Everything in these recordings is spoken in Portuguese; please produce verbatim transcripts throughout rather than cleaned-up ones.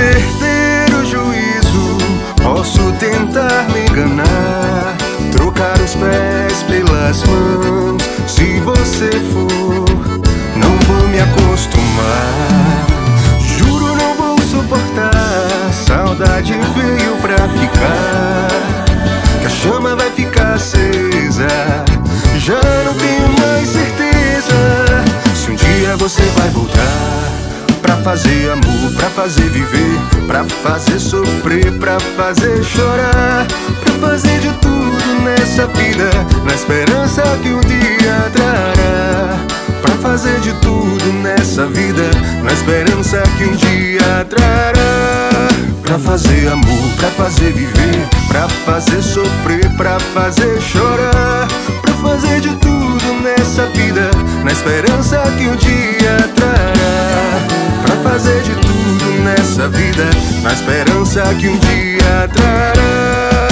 perder o juízo, posso tentar me enganar, trocar os pés pelas mãos. Se você for, não vou me acostumar. Juro, não vou suportar. Saudade veio pra ficar, que a chama vai ficar acesa. Já não tenho mais certeza se um dia você vai voltar, pra fazer amor, pra fazer viver, pra fazer sofrer, pra fazer chorar, pra fazer de tudo nessa vida, na esperança que um dia trará. Pra fazer de tudo nessa vida, na esperança que um dia trará. Pra fazer amor, pra fazer viver, pra fazer sofrer, pra fazer chorar, pra fazer de tudo nessa vida, na esperança que um dia trará. Pra fazer de tudo nessa vida, na esperança que um dia trará.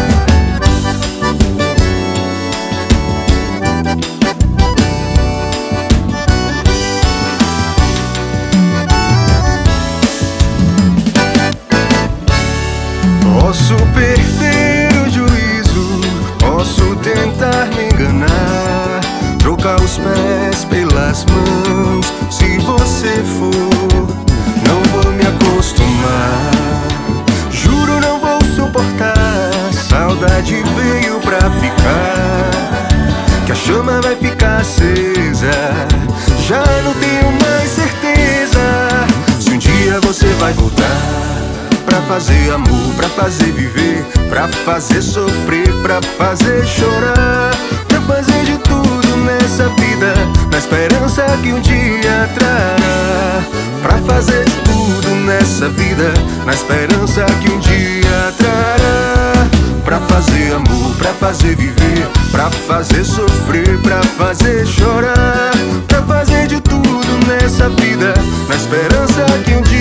Posso perder o juízo, posso tentar me enganar, trocar os pés pelas mãos. Se você for, não vou me acostumar. Juro, não vou suportar. Saudade veio pra ficar, que a chama vai ficar acesa. Já não tenho mais certeza se um dia você vai voltar, pra fazer amor, pra fazer viver, pra fazer sofrer, pra fazer chorar, pra fazer de tudo nessa vida, na esperança que um dia trará. Pra fazer de tudo nessa vida, na esperança que um dia trará. Pra fazer amor, pra fazer viver, pra fazer sofrer, pra fazer chorar, pra fazer de tudo nessa vida, na esperança que um dia